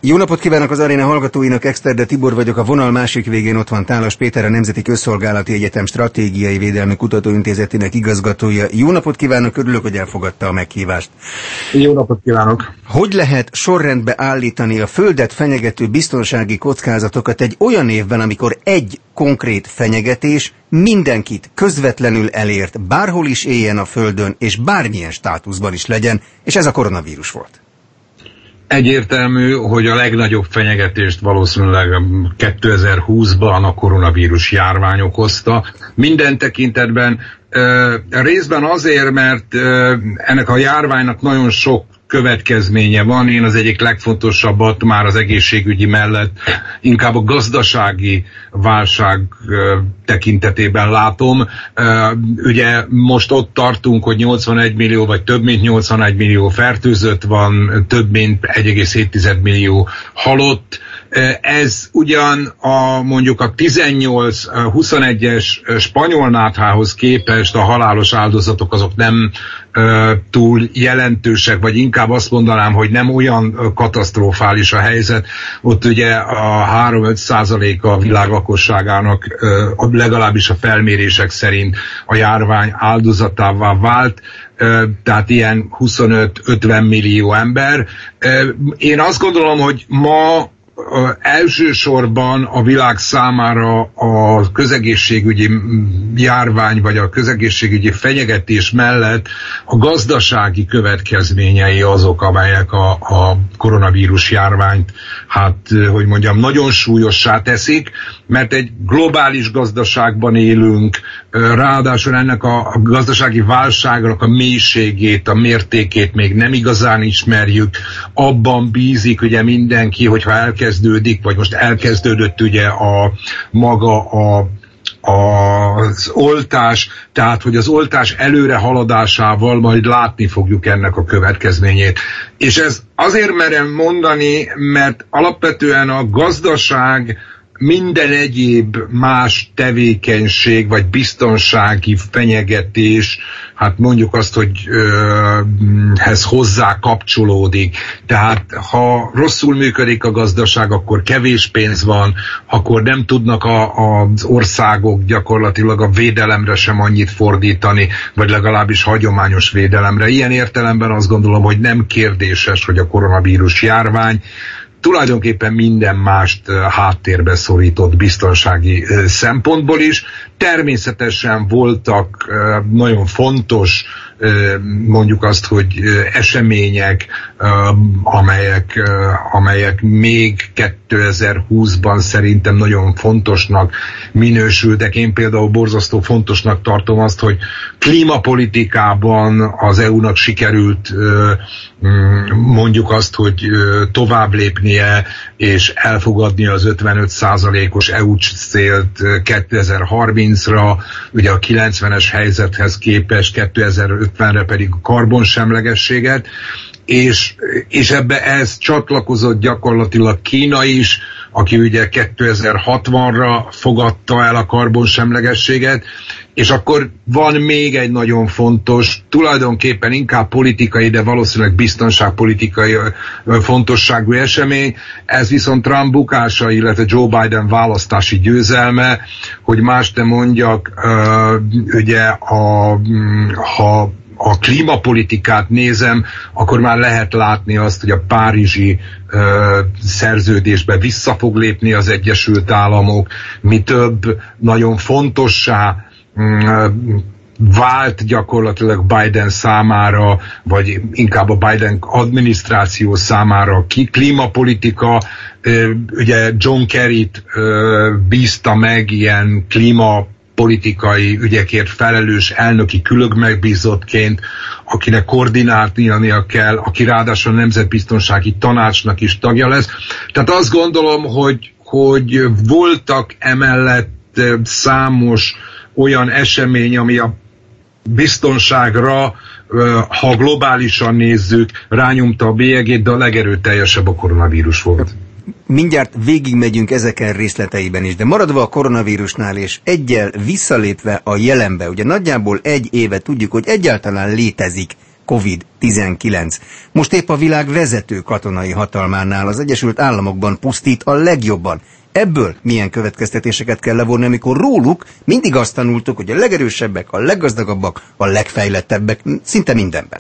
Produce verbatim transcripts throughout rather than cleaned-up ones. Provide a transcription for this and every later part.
Jó napot kívánok az aréna hallgatóinak, Exterde Tibor vagyok, a vonal másik végén ott van Tálas Péter, a Nemzeti Közszolgálati Egyetem Stratégiai Védelmi Kutatóintézetének igazgatója. Jó napot kívánok, örülök, hogy elfogadta a meghívást. Jó napot kívánok! Hogy lehet sorrendbe állítani a Földet fenyegető biztonsági kockázatokat egy olyan évben, amikor egy konkrét fenyegetés mindenkit közvetlenül elért, bárhol is éljen a Földön, és bármilyen státuszban is legyen, és ez a koronavírus volt? Egyértelmű, hogy a legnagyobb fenyegetést valószínűleg kétezer-húszban a koronavírus járvány okozta. Minden tekintetben részben azért, mert ennek a járványnak nagyon sok következménye van. Én az egyik legfontosabbat már az egészségügyi mellett inkább a gazdasági válság tekintetében látom. Ugye most ott tartunk, hogy nyolcvanegy millió, vagy több mint nyolcvanegy millió fertőzött van, több mint egy egész hét millió halott. Ez ugyan a mondjuk a tizennyolc-huszonegyes spanyol náthához képest a halálos áldozatok azok nem uh, túl jelentősek, vagy inkább azt mondanám, hogy nem olyan katasztrofális a helyzet. Ott ugye a három-öt százaléka a világ lakosságának uh, legalábbis a felmérések szerint a járvány áldozatává vált. Uh, tehát ilyen huszonöt-ötven millió ember. Uh, én azt gondolom, hogy ma elsősorban a világ számára a közegészségügyi járvány, vagy a közegészségügyi fenyegetés mellett a gazdasági következményei azok, amelyek a, a koronavírus járványt, hát, hogy mondjam, nagyon súlyossá teszik, mert egy globális gazdaságban élünk, ráadásul ennek a, a gazdasági válságnak a mélységét, a mértékét még nem igazán ismerjük, abban bízik ugye mindenki, hogyha elkezdődik, vagy most elkezdődött ugye a maga a az oltás, tehát hogy az oltás előre haladásával majd látni fogjuk ennek a következményét. És ez azért merem mondani, mert alapvetően a gazdaság minden egyéb más tevékenység, vagy biztonsági fenyegetés, hát mondjuk azt, hogy ö, ez hozzá kapcsolódik. Tehát ha rosszul működik a gazdaság, akkor kevés pénz van, akkor nem tudnak a, az országok gyakorlatilag a védelemre sem annyit fordítani, vagy legalábbis hagyományos védelemre. Ilyen értelemben azt gondolom, hogy nem kérdéses, hogy a koronavírus járvány tulajdonképpen minden mást háttérbe szorított biztonsági szempontból is. Természetesen voltak nagyon fontos, mondjuk azt, hogy események, amelyek, amelyek még kétezer-húszban szerintem nagyon fontosnak minősültek. Én például borzasztó fontosnak tartom azt, hogy klímapolitikában az é u-nak sikerült mondjuk azt, hogy tovább lépnie és elfogadni az ötvenöt százalékos é u célt kétezer-harmincra, ugye a kilencvenes helyzethez képest kétezer-ötvenre pedig a karbonsemlegességet, és, és ebbe ez csatlakozott gyakorlatilag Kína is, aki ugye kétezer-hatvanra fogadta el a karbonsemlegességet, és akkor van még egy nagyon fontos, tulajdonképpen inkább politikai, de valószínűleg biztonságpolitikai fontosságú esemény, ez viszont Trump bukása, illetve Joe Biden választási győzelme, hogy más ne mondjak, ugye a, ha a klímapolitikát nézem, akkor már lehet látni azt, hogy a párizsi ö, szerződésbe vissza fog lépni az Egyesült Államok, mi több, nagyon fontossá ö, vált gyakorlatilag Biden számára, vagy inkább a Biden adminisztráció számára a klímapolitika. Ö, ugye John Kerryt ö, bízta meg ilyen klíma politikai ügyekért felelős elnöki külön megbízottként, akinek koordinálnia kell, aki ráadásul a Nemzetbiztonsági Tanácsnak is tagja lesz. Tehát azt gondolom, hogy, hogy voltak emellett számos olyan esemény, ami a biztonságra, ha globálisan nézzük, rányomta a bélyegét, de a legerőteljesebb a koronavírus volt. Mindjárt végigmegyünk ezeken részleteiben is, de maradva a koronavírusnál és egyel visszalépve a jelenbe, ugye nagyjából egy éve tudjuk, hogy egyáltalán létezik kovid tizenkilenc. Most épp a világ vezető katonai hatalmánál, az Egyesült Államokban pusztít a legjobban. Ebből milyen következtetéseket kell levonni, amikor róluk mindig azt tanultuk, hogy a legerősebbek, a leggazdagabbak, a legfejlettebbek, szinte mindenben.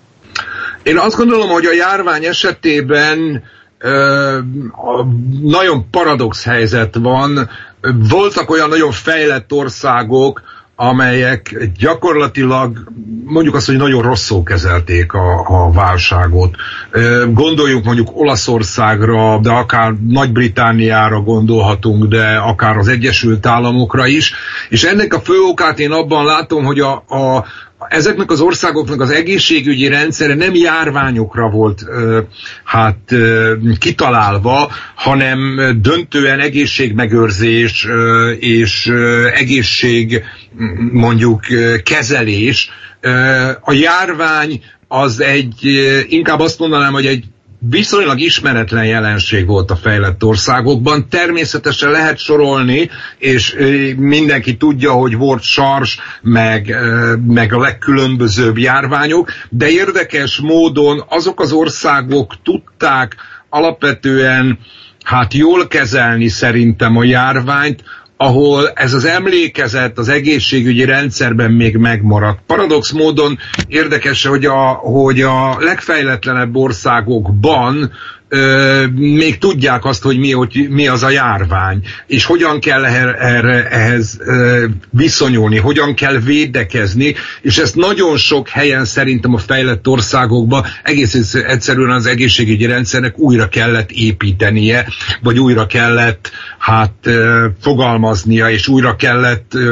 Én azt gondolom, hogy a járvány esetében ö, nagyon paradox helyzet van. Voltak olyan nagyon fejlett országok, amelyek gyakorlatilag mondjuk azt, hogy nagyon rosszul kezelték a, a válságot. Gondoljuk mondjuk Olaszországra, de akár Nagy-Britanniára gondolhatunk, de akár az Egyesült Államokra is. És ennek a fő okát én abban látom, hogy a, a ezeknek az országoknak az egészségügyi rendszere nem járványokra volt hát kitalálva, hanem döntően egészségmegőrzés és egészség mondjuk kezelés. A járvány az egy, inkább azt mondanám, hogy egy viszonylag ismeretlen jelenség volt a fejlett országokban. Természetesen lehet sorolni, és mindenki tudja, hogy volt SARS, meg, meg a legkülönbözőbb járványok, de érdekes módon azok az országok tudták alapvetően hát jól kezelni szerintem a járványt, ahol ez az emlékezet az egészségügyi rendszerben még megmaradt. Paradox módon érdekes, hogy a, hogy a legfejletlenebb országokban ö, még tudják azt, hogy mi, hogy mi az a járvány, és hogyan kell erre, ehhez ö, viszonyulni, hogyan kell védekezni, és ezt nagyon sok helyen szerintem a fejlett országokban egész egyszerűen az egészségügyi rendszernek újra kellett építenie, vagy újra kellett hát ö, fogalmaznia, és újra kellett ö,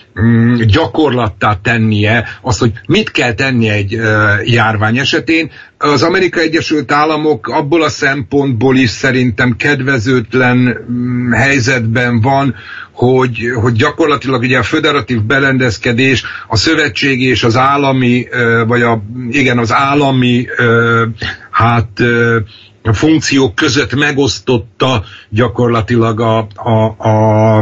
gyakorlattá tennie azt, hogy mit kell tennie egy uh, járvány esetén. Az Amerikai Egyesült Államok abból a szempontból is szerintem kedvezőtlen um, helyzetben van, hogy, hogy gyakorlatilag ugye a föderatív berendezkedés a szövetségi és az állami, uh, vagy a, igen, az állami uh, hát uh, a funkciók között megosztotta gyakorlatilag a, a, a,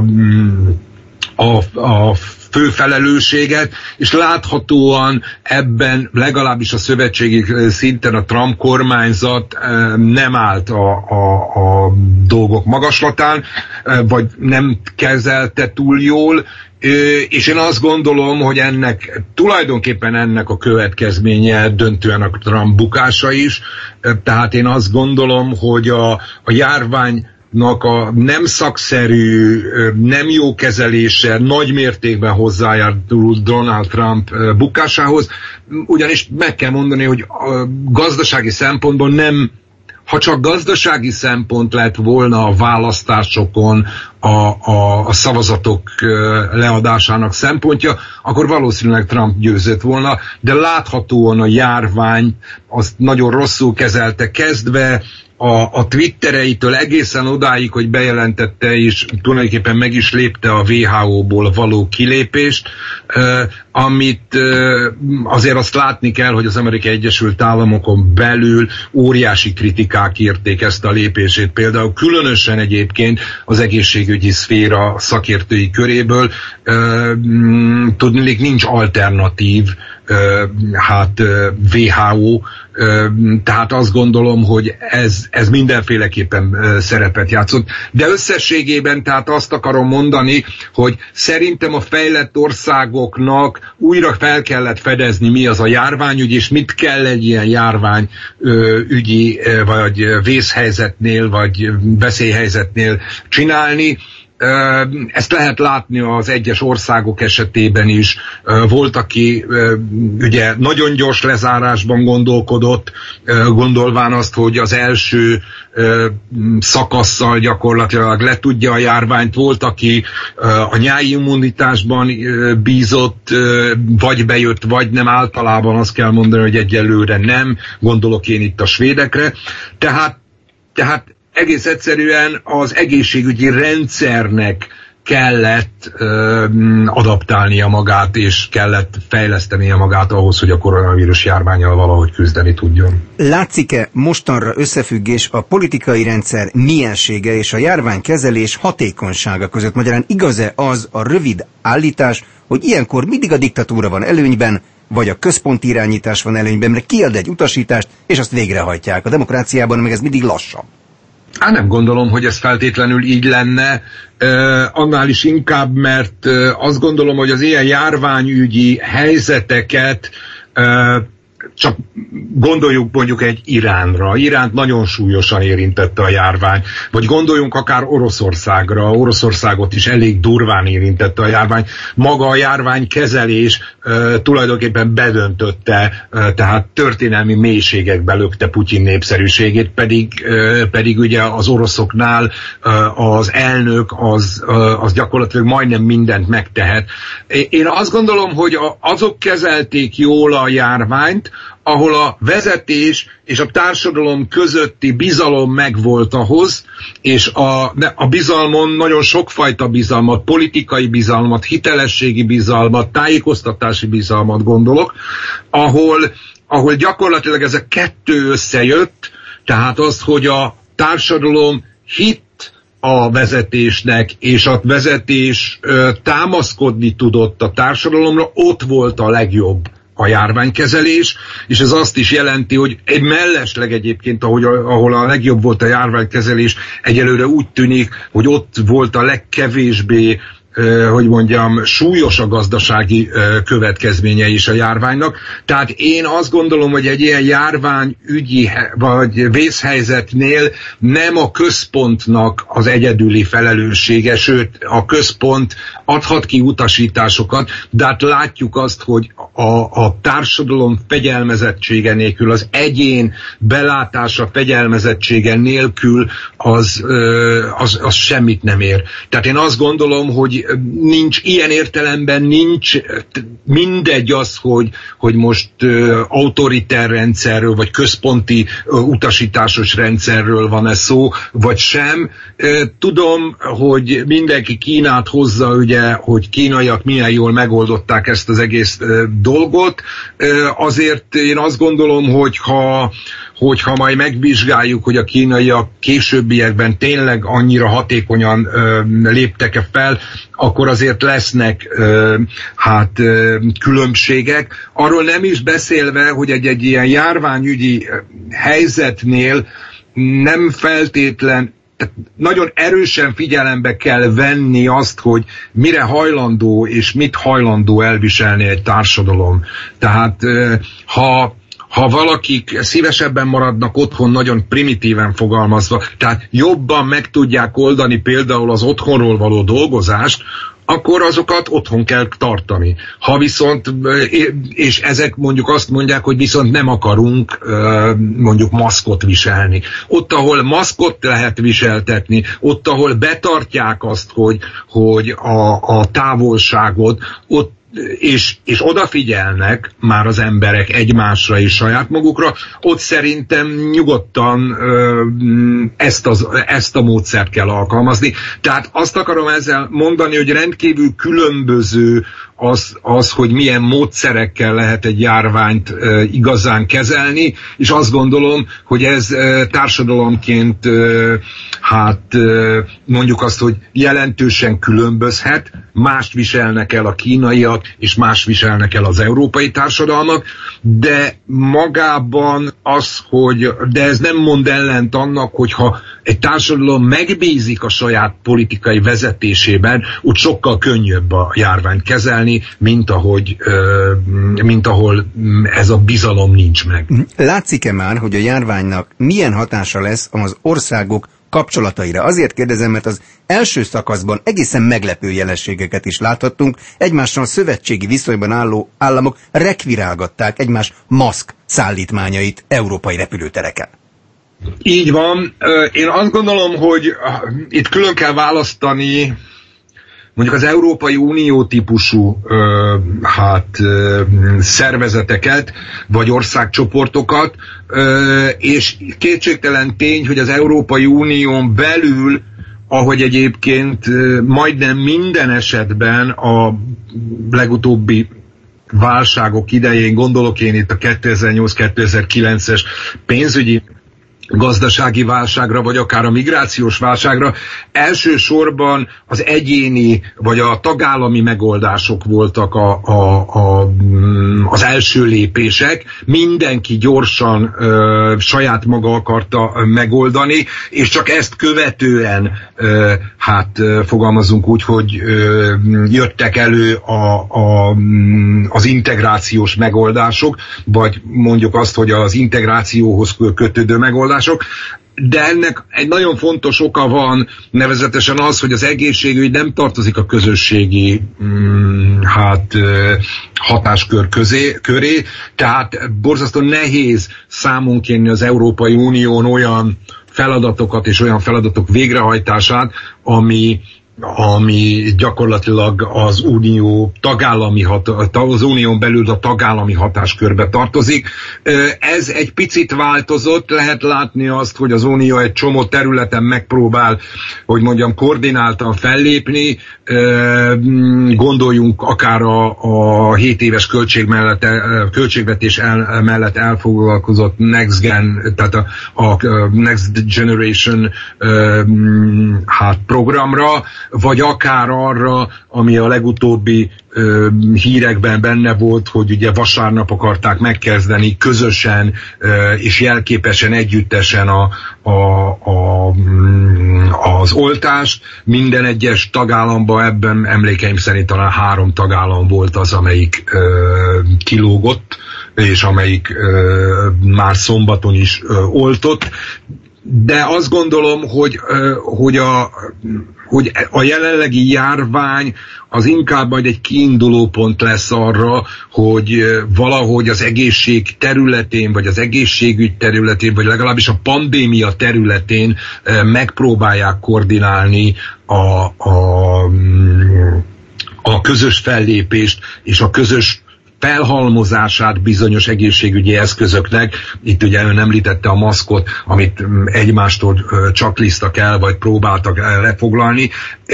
a, a fő felelősséget, és láthatóan ebben legalábbis a szövetségi szinten a Trump kormányzat nem állt a, a, a dolgok magaslatán, vagy nem kezelte túl jól, és én azt gondolom, hogy ennek, tulajdonképpen ennek a következménye döntően a Trump bukása is, tehát én azt gondolom, hogy a, a járvány a nem szakszerű, nem jó kezelése nagy mértékben hozzájárult Donald Trump bukásához, ugyanis meg kell mondani, hogy a gazdasági szempontból nem, ha csak gazdasági szempont lett volna a választásokon a, a, a szavazatok leadásának szempontja, akkor valószínűleg Trump győzött volna, de láthatóan a járvány azt nagyon rosszul kezelte, kezdve A, a twittereitől egészen odáig, hogy bejelentette és tulajdonképpen meg is lépte a vé há ó-ból való kilépést, eh, amit eh, azért azt látni kell, hogy az Amerikai Egyesült Államokon belül óriási kritikák érték ezt a lépését. Például különösen egyébként az egészségügyi szféra szakértői köréből eh, tudniillik nincs alternatív hát vé há ó, tehát azt gondolom, hogy ez, ez mindenféleképpen szerepet játszott. De összességében tehát azt akarom mondani, hogy szerintem a fejlett országoknak újra fel kellett fedezni, mi az a járványügy, és mit kell egy ilyen járványügyi, vagy vészhelyzetnél, vagy veszélyhelyzetnél csinálni. Ezt lehet látni az egyes országok esetében is. Volt, aki ugye nagyon gyors lezárásban gondolkodott, gondolván azt, hogy az első szakasszal gyakorlatilag le tudja a járványt. Volt, aki a nyári immunitásban bízott, vagy bejött, vagy nem. Általában azt kell mondani, hogy egyelőre nem. Gondolok én itt a svédekre. Tehát, tehát egész egyszerűen az egészségügyi rendszernek kellett ö, adaptálnia magát, és kellett fejlesztenie magát ahhoz, hogy a koronavírus járvánnyal valahogy küzdeni tudjon. Látszik-e mostanra összefüggés a politikai rendszer miensége és a járványkezelés hatékonysága között? Magyarán igaz-e az a rövid állítás, hogy ilyenkor mindig a diktatúra van előnyben, vagy a központi irányítás van előnyben, mert kiad egy utasítást, és azt végrehajtják. A demokráciában meg ez mindig lassabb. Hát nem gondolom, hogy ez feltétlenül így lenne, uh, annál is inkább, mert uh, azt gondolom, hogy az ilyen járványügyi helyzeteket uh, csak gondoljuk mondjuk egy Iránra. Iránt nagyon súlyosan érintette a járvány. Vagy gondoljunk akár Oroszországra. Oroszországot is elég durván érintette a járvány. Maga a járványkezelés uh, tulajdonképpen bedöntötte, uh, tehát történelmi mélységekbe lökte Putyin népszerűségét, pedig, uh, pedig ugye az oroszoknál uh, az elnök az, uh, az gyakorlatilag majdnem mindent megtehet. Én azt gondolom, hogy azok kezelték jól a járványt, ahol a vezetés és a társadalom közötti bizalom megvolt ahhoz, és a, a bizalmon nagyon sokfajta bizalmat, politikai bizalmat, hitelességi bizalmat, tájékoztatási bizalmat gondolok, ahol, ahol gyakorlatilag ez a kettő összejött, tehát az, hogy a társadalom hit a vezetésnek, és a vezetés ö, támaszkodni tudott a társadalomra, ott volt a legjobb a járványkezelés, és ez azt is jelenti, hogy egy mellesleg egyébként, ahogy a, ahol a legjobb volt a járványkezelés, egyelőre úgy tűnik, hogy ott volt a legkevésbé, eh, hogy mondjam, súlyos a gazdasági eh, következménye is a járványnak. Tehát én azt gondolom, hogy egy ilyen járványügyi vagy vészhelyzetnél nem a központnak az egyedüli felelőssége, sőt a központ adhat ki utasításokat, de hát látjuk azt, hogy a, a társadalom fegyelmezettsége nélkül, az egyén belátása fegyelmezettsége nélkül az, az, az semmit nem ér. Tehát én azt gondolom, hogy nincs ilyen értelemben nincs mindegy az, hogy, hogy most autoriter rendszerről, vagy központi utasításos rendszerről van-e szó, vagy sem. Tudom, hogy mindenki Kínát hozza, ugye, hogy kínaiak milyen jól megoldották ezt az egész dolgot. Azért én azt gondolom, hogy ha, hogyha majd megvizsgáljuk, hogy a kínaiak későbbiekben tényleg annyira hatékonyan ö, léptek-e fel, akkor azért lesznek ö, hát ö, különbségek. Arról nem is beszélve, hogy egy, egy ilyen járványügyi helyzetnél nem feltétlen, tehát nagyon erősen figyelembe kell venni azt, hogy mire hajlandó és mit hajlandó elviselni egy társadalom. Tehát ha, ha valakik szívesebben maradnak otthon, nagyon primitíven fogalmazva, tehát jobban meg tudják oldani például az otthonról való dolgozást, akkor azokat otthon kell tartani. Ha viszont, és ezek mondjuk azt mondják, hogy viszont nem akarunk mondjuk maszkot viselni. Ott, ahol maszkot lehet viseltetni, ott, ahol betartják azt, hogy, hogy a, a távolságot, ott És, és odafigyelnek már az emberek egymásra és saját magukra, ott szerintem nyugodtan ö, ezt, az, ezt a módszert kell alkalmazni. Tehát azt akarom ezzel mondani, hogy rendkívül különböző az, az hogy milyen módszerekkel lehet egy járványt ö, igazán kezelni, és azt gondolom, hogy ez ö, társadalomként ö, hát ö, mondjuk azt, hogy jelentősen különbözhet, mást viselnek el a kínaiak, és más viselnek el az európai társadalmak, de magában az, hogy, de ez nem mond ellent annak, hogyha egy társadalom megbízik a saját politikai vezetésében, úgy sokkal könnyebb a járványt kezelni, mint ahogy, mint ahol ez a bizalom nincs meg. Látszik-e már, hogy a járványnak milyen hatása lesz az országok kapcsolataira? Azért kérdezem, mert az első szakaszban egészen meglepő jelenségeket is láthattunk. Egymással szövetségi viszonyban álló államok rekvirálgatták egymás maszk szállítmányait európai repülőtereken. Így van. Én azt gondolom, hogy itt külön kell választani mondjuk az Európai Unió típusú ö, hát ö, szervezeteket, vagy országcsoportokat, ö, és kétségtelen tény, hogy az Európai Unión belül, ahogy egyébként ö, majdnem minden esetben a legutóbbi válságok idején, gondolok én itt a kétezer-nyolc kétezer-kilences pénzügyi gazdasági válságra, vagy akár a migrációs válságra. Elsősorban az egyéni, vagy a tagállami megoldások voltak a, a, a, az első lépések. Mindenki gyorsan ö, saját maga akarta megoldani, és csak ezt követően ö, hát ö, fogalmazunk úgy, hogy ö, jöttek elő a, a, az integrációs megoldások, vagy mondjuk azt, hogy az integrációhoz kötődő megoldások. De ennek egy nagyon fontos oka van, nevezetesen az, hogy az egészségügy nem tartozik a közösségi mm, hát, hatáskör közé, köré, tehát borzasztó nehéz számon kérni az Európai Unión olyan feladatokat és olyan feladatok végrehajtását, ami ami gyakorlatilag az unió tagállami hat, az unión belül a tagállami hatáskörbe tartozik. Ez egy picit változott, lehet látni azt, hogy az unió egy csomó területen megpróbál, hogy mondjam, koordináltan fellépni. Gondoljunk akár a, a hét éves költség mellett, költségvetés el, mellett elfoglalkozott Next Gen, tehát a, a Next Generation hát programra, vagy akár arra, ami a legutóbbi ö, hírekben benne volt, hogy ugye vasárnap akarták megkezdeni közösen ö, és jelképesen, együttesen a, a, a, az oltást. Minden egyes tagállamban, ebben emlékeim szerint talán három tagállam volt az, amelyik ö, kilógott, és amelyik ö, már szombaton is ö, oltott. De azt gondolom, hogy, hogy, a, hogy a jelenlegi járvány az inkább majd egy kiinduló pont lesz arra, hogy valahogy az egészség területén, vagy az egészségügy területén, vagy legalábbis a pandémia területén megpróbálják koordinálni a, a, a közös fellépést és a közös felhalmozását bizonyos egészségügyi eszközöknek. Itt ugye ön említette a maszkot, amit egymástól csaklisztak el, vagy próbáltak lefoglalni.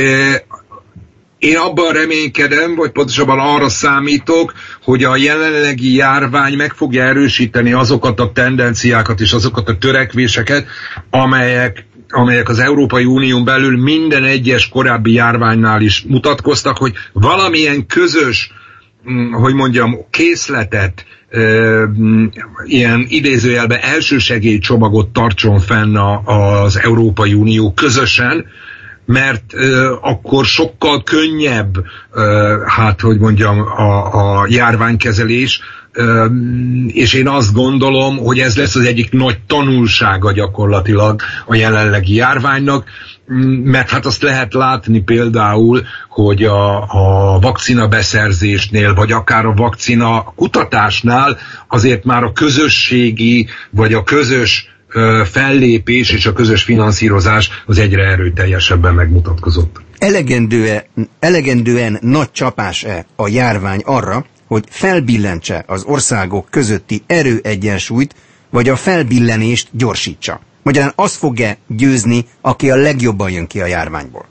Én abban reménykedem, vagy pontosabban arra számítok, hogy a jelenlegi járvány meg fogja erősíteni azokat a tendenciákat és azokat a törekvéseket, amelyek amelyek az Európai Unión belül minden egyes korábbi járványnál is mutatkoztak, hogy valamilyen közös, hogy mondjam, készletet, e, ilyen idézőjelben elsősegélycsomagot tartson fenn a, az Európai Unió közösen, mert e, akkor sokkal könnyebb, e, hát hogy mondjam, a, a járványkezelés, e, és én azt gondolom, hogy ez lesz az egyik nagy tanulsága gyakorlatilag a jelenlegi járványnak, mert hát azt lehet látni például, hogy a, a vakcina beszerzésnél, vagy akár a vakcina kutatásnál azért már a közösségi, vagy a közös ö, fellépés és a közös finanszírozás az egyre erőteljesebben megmutatkozott. Elegendő-e, elegendően nagy csapás-e a járvány arra, hogy felbillentse az országok közötti erőegyensúlyt, vagy a felbillenést gyorsítsa? Magyarán az fog-e győzni, aki a legjobban jön ki a járványból?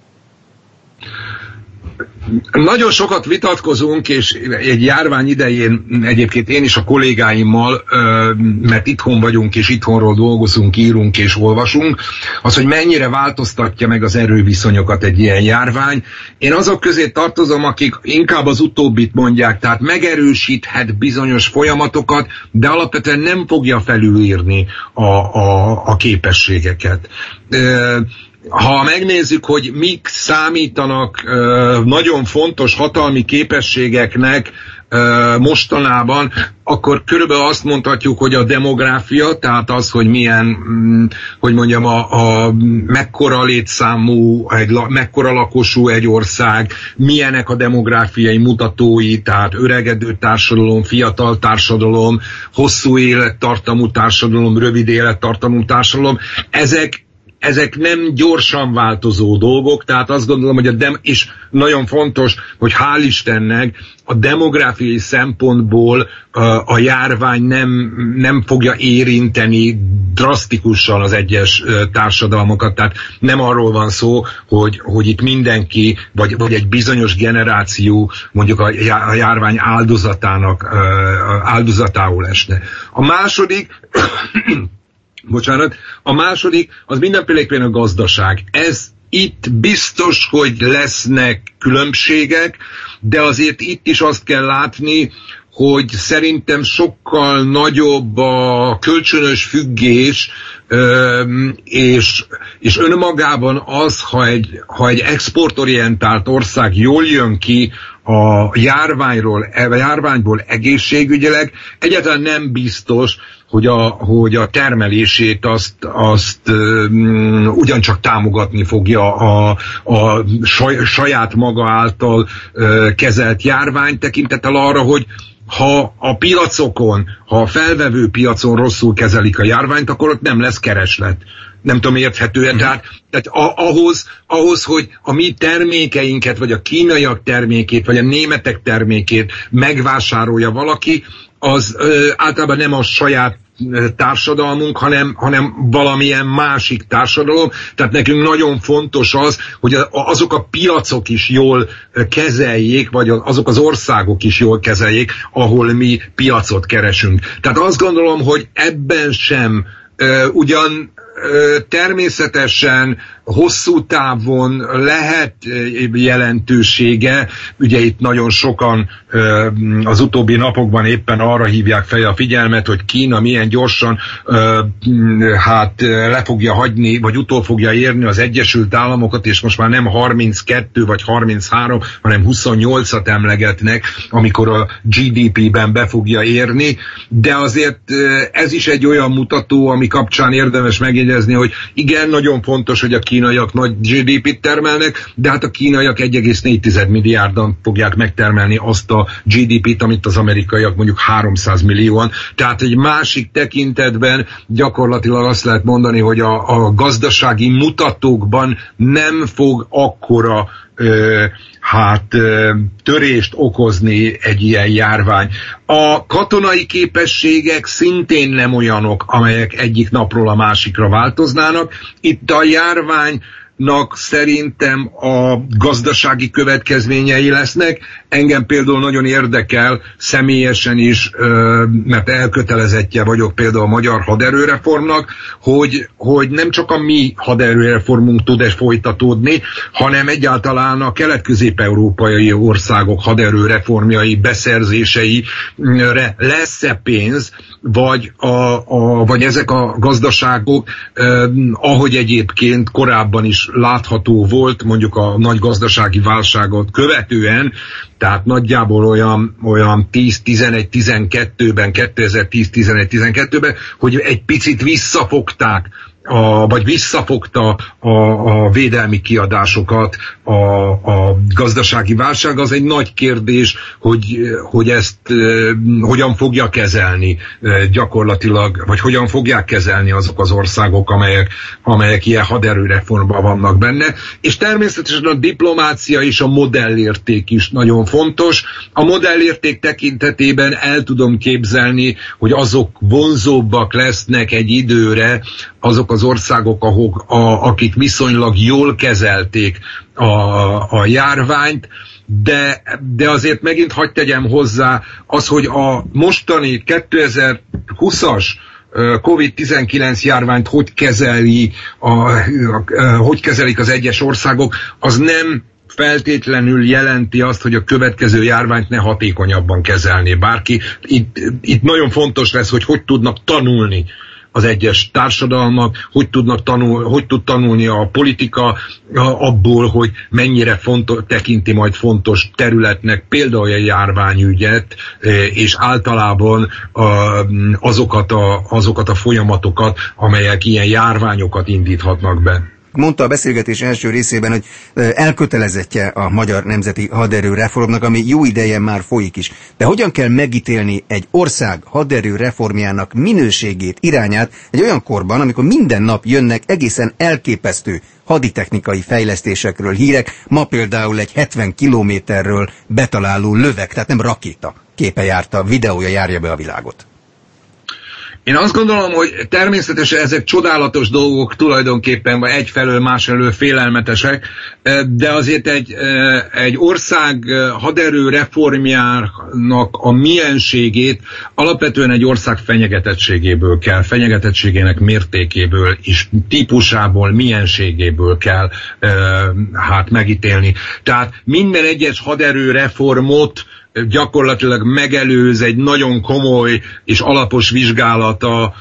Nagyon sokat vitatkozunk, és egy járvány idején egyébként én is a kollégáimmal, mert itthon vagyunk, és itthonról dolgozunk, írunk és olvasunk, az, hogy mennyire változtatja meg az erőviszonyokat egy ilyen járvány. Én azok közé tartozom, akik inkább az utóbbit mondják, tehát megerősíthet bizonyos folyamatokat, de alapvetően nem fogja felülírni a, a, a képességeket. Ha megnézzük, hogy mik számítanak uh, nagyon fontos hatalmi képességeknek uh, mostanában, akkor körülbelül azt mondhatjuk, hogy a demográfia, tehát az, hogy milyen, mm, hogy mondjam, a, a mekkora létszámú, egy, mekkora lakosú egy ország, milyenek a demográfiai mutatói, tehát öregedő társadalom, fiatal társadalom, hosszú élettartamú társadalom, rövid élettartamú társadalom, ezek Ezek nem gyorsan változó dolgok, tehát azt gondolom, hogy a dem- és nagyon fontos, hogy hál' Istennek a demográfiai szempontból a, a járvány nem, nem fogja érinteni drasztikusan az egyes társadalmakat, tehát nem arról van szó, hogy, hogy itt mindenki, vagy, vagy egy bizonyos generáció mondjuk a járvány áldozatának, áldozatául esne. A második Bocsánat. A második, az mindenféleképpen a gazdaság. Ez itt biztos, hogy lesznek különbségek, de azért itt is azt kell látni, hogy szerintem sokkal nagyobb a kölcsönös függés, és, és önmagában az, ha egy, ha egy exportorientált ország jól jön ki a járványról, a járványból egészségügyileg, egyáltalán nem biztos, hogy a, hogy a termelését azt, azt um, ugyancsak támogatni fogja a, a saj, saját maga által uh, kezelt járvány tekintettel arra, hogy ha a piacokon, ha a felvevő piacon rosszul kezelik a járványt, akkor ott nem lesz kereslet. Nem tudom, érthetően. Tehát, tehát a, ahhoz, ahhoz, hogy a mi termékeinket, vagy a kínaiak termékét, vagy a németek termékét megvásárolja valaki, az ö, általában nem a saját társadalmunk, hanem, hanem valamilyen másik társadalom. Tehát nekünk nagyon fontos az, hogy azok a piacok is jól kezeljék, vagy azok az országok is jól kezeljék, ahol mi piacot keresünk. Tehát azt gondolom, hogy ebben sem ugyan természetesen hosszú távon lehet jelentősége, ugye itt nagyon sokan az utóbbi napokban éppen arra hívják fel a figyelmet, hogy Kína milyen gyorsan hát le fogja hagyni, vagy utol fogja érni az Egyesült Államokat, és most már nem harminckettő vagy harminchárom, hanem huszonnyolcat emlegetnek, amikor a gé dé pé-ben be fogja érni, de azért ez is egy olyan mutató, ami kapcsán érdemes megjegyezni, hogy igen, nagyon fontos, hogy a kínaiak nagy gé dé pét termelnek, de hát a kínaiak egy egész négy milliárdan fogják megtermelni azt a gé dé pét, amit az amerikaiak mondjuk háromszáz millióan. Tehát egy másik tekintetben gyakorlatilag azt lehet mondani, hogy a, a gazdasági mutatókban nem fog akkora ö, hát ö, törést okozni egy ilyen járvány. A katonai képességek szintén nem olyanok, amelyek egyik napról a másikra változnának. Itt a járványnak szerintem a gazdasági következményei lesznek. Engem például nagyon érdekel személyesen is, mert elkötelezettje vagyok például a magyar haderőreformnak, hogy, hogy nem csak a mi haderőreformunk tud-e folytatódni, hanem egyáltalán a kelet-közép-európai országok haderőreformjai, beszerzéseire lesz-e pénz, vagy, a, a, vagy ezek a gazdaságok, eh, ahogy egyébként korábban is látható volt, mondjuk a nagy gazdasági válságot követően, tehát nagyjából olyan, olyan tíz tizenegy tizenkettőben, kétezer-tíz tizenegy tizenkettőben, hogy egy picit visszafogták, a, vagy visszafogta a, a védelmi kiadásokat a, a gazdasági válság. Az egy nagy kérdés, hogy, hogy ezt e, hogyan fogja kezelni e, gyakorlatilag, vagy hogyan fogják kezelni azok az országok, amelyek, amelyek ilyen haderőreformban vannak benne. És természetesen a diplomácia és a modellérték is nagyon fontos. A modellérték tekintetében el tudom képzelni, hogy azok vonzóbbak lesznek egy időre, azok az országok, ahol, a, akik viszonylag jól kezelték a, a járványt, de, de azért megint hadd tegyem hozzá az, hogy a mostani kétezer-húszas kovid tizenkilenc járványt hogy kezeli, a, a, a, hogy kezelik az egyes országok, az nem feltétlenül jelenti azt, hogy a következő járványt ne hatékonyabban kezelné bárki. Itt, itt nagyon fontos lesz, hogy hogy tudnak tanulni az egyes társadalmak, hogy tudnak tanul, hogy tud tanulni a politika abból, hogy mennyire fontos, tekinti majd fontos területnek például a járványügyet, és általában azokat a, azokat a folyamatokat, amelyek ilyen járványokat indíthatnak be. Mondta a beszélgetés első részében, hogy elkötelezettje a magyar nemzeti haderőreformnak, ami jó ideje már folyik is. De hogyan kell megítélni egy ország haderőreformjának minőségét, irányát egy olyan korban, amikor minden nap jönnek egészen elképesztő haditechnikai fejlesztésekről hírek, ma például egy hetven kilométerről betaláló löveg, tehát nem rakéta képe járta, videója járja be a világot? Én azt gondolom, hogy természetesen ezek csodálatos dolgok tulajdonképpen, vagy egyfelől másfelől félelmetesek, de azért egy, egy ország haderő reformjának a mienségét alapvetően egy ország fenyegetettségéből kell, fenyegetettségének mértékéből és típusából, mienségéből kell hát megítélni. Tehát minden egyes haderő reformot gyakorlatilag megelőz egy nagyon komoly és alapos vizsgálata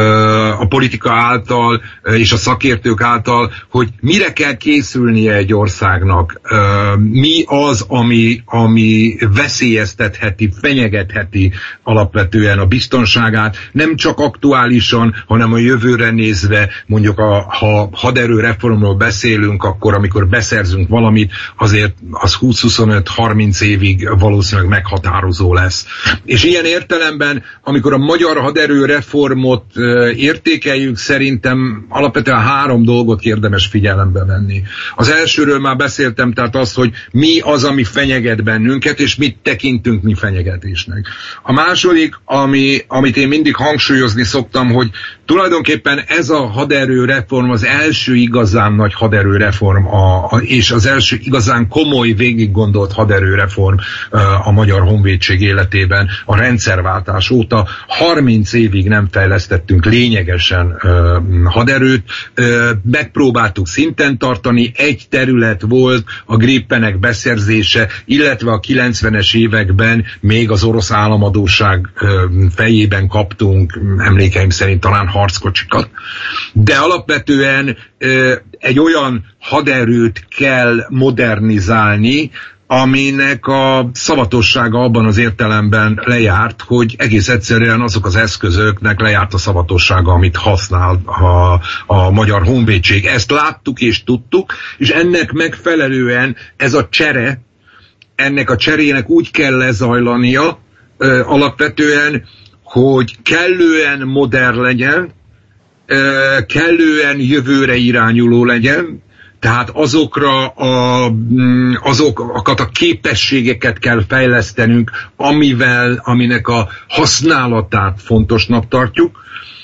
a politika által és a szakértők által, hogy mire kell készülnie egy országnak, mi az, ami, ami veszélyeztetheti, fenyegetheti alapvetően a biztonságát, nem csak aktuálisan, hanem a jövőre nézve, mondjuk a, ha haderőreformról beszélünk, akkor amikor beszerzünk valamit, azért az húsz-huszonöt-harminc évig valószínűleg meghatározó lesz. És ilyen értelemben, amikor a magyar haderőreformot értékeljük, szerintem alapvetően három dolgot érdemes figyelembe venni. Az elsőről már beszéltem, tehát az, hogy mi az, ami fenyeget bennünket, és mit tekintünk mi fenyegetésnek. A második, ami, amit én mindig hangsúlyozni szoktam, hogy tulajdonképpen ez a haderőreform az első igazán nagy haderőreform, a, a, és az első igazán komoly, végiggondolt haderőreform a Magyar Honvédség életében a rendszerváltás óta. harminc évig nem fejlesztettünk lényegesen ö, haderőt, ö, megpróbáltuk szinten tartani, egy terület volt a Grippenek beszerzése, illetve a kilencvenes években még az orosz államadósság ö, fejében kaptunk, emlékeim szerint talán harckocsikat, de alapvetően ö, egy olyan haderőt kell modernizálni, aminek a szavatossága abban az értelemben lejárt, hogy egész egyszerűen azok az eszközöknek lejárt a szavatossága, amit használ a, a Magyar Honvédség. Ezt láttuk és tudtuk, és ennek megfelelően ez a csere, ennek a cserének úgy kell lezajlania ö, alapvetően, hogy kellően modern legyen, ö, kellően jövőre irányuló legyen, tehát azokra a, azokat a képességeket kell fejlesztenünk, amivel, aminek a használatát fontosnak tartjuk.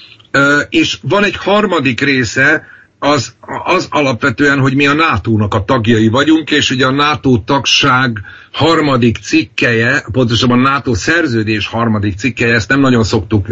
És van egy harmadik része, az, az alapvetően, hogy mi a nátónak a tagjai vagyunk, és ugye a NATO tagság harmadik cikkelye, pontosabban a NATO szerződés harmadik cikkelye, ezt nem nagyon szoktuk,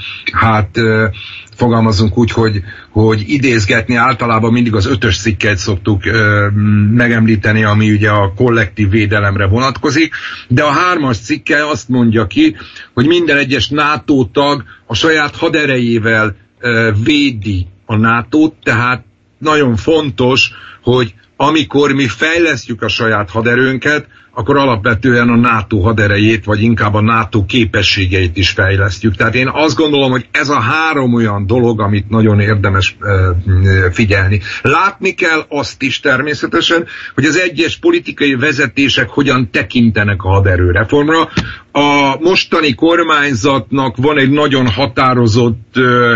hát fogalmazunk úgy, hogy, hogy idézgetni, általában mindig az ötös cikket szoktuk ö, megemlíteni, ami ugye a kollektív védelemre vonatkozik, de a hármas cikke azt mondja ki, hogy minden egyes NATO tag a saját haderejével ö, védi a nátót, tehát nagyon fontos, hogy amikor mi fejlesztjük a saját haderőnket, akkor alapvetően a NATO haderejét, vagy inkább a NATO képességeit is fejlesztjük. Tehát én azt gondolom, hogy ez a három olyan dolog, amit nagyon érdemes uh, figyelni. Látni kell azt is természetesen, hogy az egyes politikai vezetések hogyan tekintenek a haderőreformra. A mostani kormányzatnak van egy nagyon határozott uh,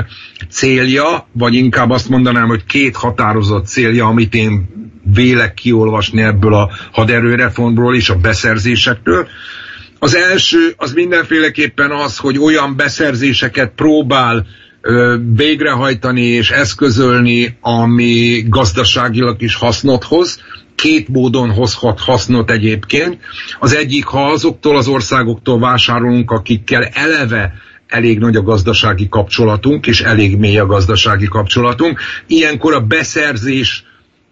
célja, vagy inkább azt mondanám, hogy két határozott célja, amit én vélek kiolvasni ebből a haderőreformról és a beszerzésektől. Az első az mindenféleképpen az, hogy olyan beszerzéseket próbál ö, végrehajtani és eszközölni, ami gazdaságilag is hasznot hoz. Két módon hozhat hasznot egyébként. Az egyik, ha azoktól az országoktól vásárolunk, akikkel eleve elég nagy a gazdasági kapcsolatunk, és elég mély a gazdasági kapcsolatunk. Ilyenkor a beszerzés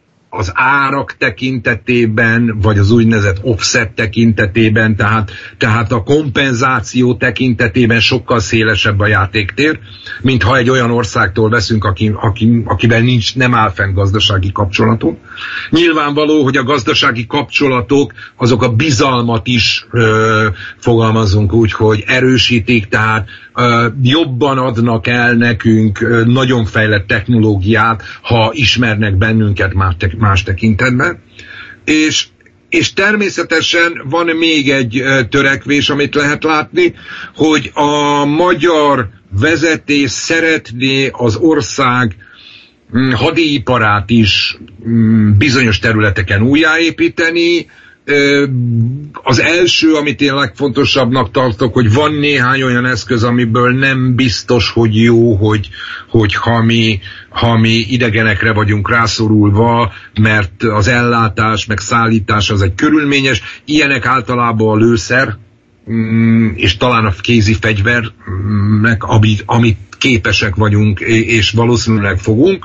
az árak tekintetében, vagy az úgynevezett offset tekintetében, tehát, tehát a kompenzáció tekintetében sokkal szélesebb a játéktér, mint ha egy olyan országtól veszünk, aki, aki, akivel nincs, nem áll fenn gazdasági kapcsolatunk. Nyilvánvaló, hogy a gazdasági kapcsolatok azok a bizalmat is ö, fogalmazunk úgy, hogy erősítik, tehát ö, jobban adnak el nekünk ö, nagyon fejlett technológiát, ha ismernek bennünket már te, más tekintetben. És, és természetesen van még egy ö, törekvés, amit lehet látni, hogy a magyar vezetés szeretné az ország hadiiparát is bizonyos területeken újjáépíteni, Az első, amit én legfontosabbnak tartok, hogy van néhány olyan eszköz, amiből nem biztos, hogy jó, hogy, hogy ha, mi, ha mi idegenekre vagyunk rászorulva, mert az ellátás, meg szállítás az egy körülményes. Ilyenek általában a lőszer, és talán a kézi fegyvernek, amit, amit képesek vagyunk, és valószínűleg fogunk.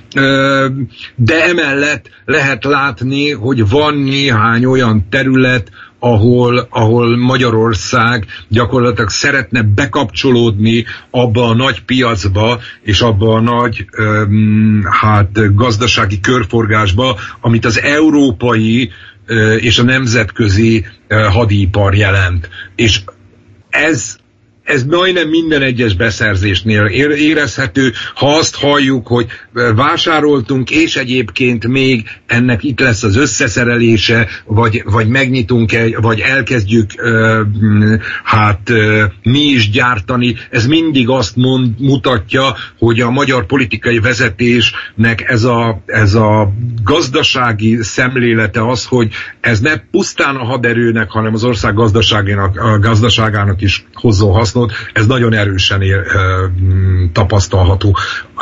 De emellett lehet látni, hogy van néhány olyan terület, ahol, ahol Magyarország gyakorlatilag szeretne bekapcsolódni abba a nagy piacba, és abba a nagy hát, gazdasági körforgásba, amit az európai és a nemzetközi hadipar jelent. És ez Ez majdnem minden egyes beszerzésnél érezhető, ha azt halljuk, hogy vásároltunk, és egyébként még ennek itt lesz az összeszerelése, vagy, vagy megnyitunk, vagy elkezdjük hát mi is gyártani. Ez mindig azt mond, mutatja, hogy a magyar politikai vezetésnek ez a, ez a gazdasági szemlélete az, hogy ez ne pusztán a haderőnek, hanem az ország gazdaságának, a gazdaságának is hozzon hasznot. Ez nagyon erősen ér, tapasztalható.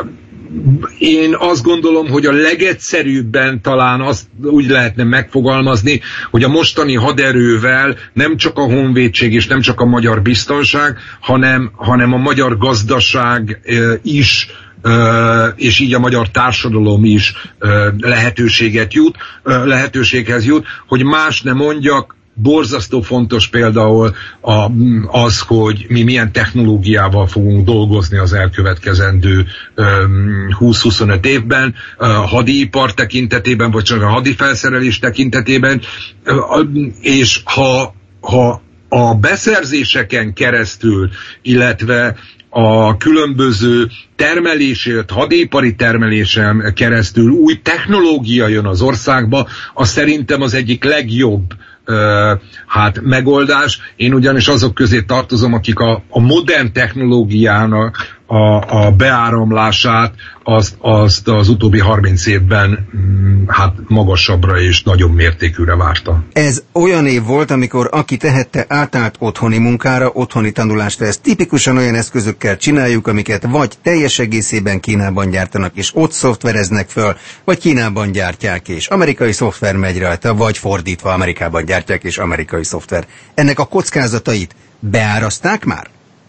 Én azt gondolom, hogy a legegyszerűbben talán azt úgy lehetne megfogalmazni, hogy a mostani haderővel nem csak a honvédség és nem csak a magyar biztonság, hanem, hanem a magyar gazdaság is, és így a magyar társadalom is lehetőséget jut, lehetőséghez jut, hogy más ne mondjak. Borzasztó fontos például a, az, hogy mi milyen technológiával fogunk dolgozni az elkövetkezendő um, húsz-huszonöt évben, a hadipar tekintetében, vagy csak a hadifelszerelés tekintetében, uh, és ha, ha a beszerzéseken keresztül, illetve a különböző termelésért, hadipari termelésen keresztül új technológia jön az országba, az szerintem az egyik legjobb Uh, hát megoldás. Én ugyanis azok közé tartozom, akik a, a modern technológiának a, a beáramlását azt, azt az utóbbi harminc évben mm, hát magasabbra és nagyobb mértékűre várta. Ez olyan év volt, amikor aki tehette, átállt otthoni munkára, otthoni tanulásra. Ezt tipikusan olyan eszközökkel csináljuk, amiket vagy teljes egészében Kínában gyártanak, és ott szoftvereznek föl, vagy Kínában gyártják, és amerikai szoftver megy rajta, vagy fordítva Amerikában gyártják, és amerikai szoftver. Ennek a kockázatait beárazták már?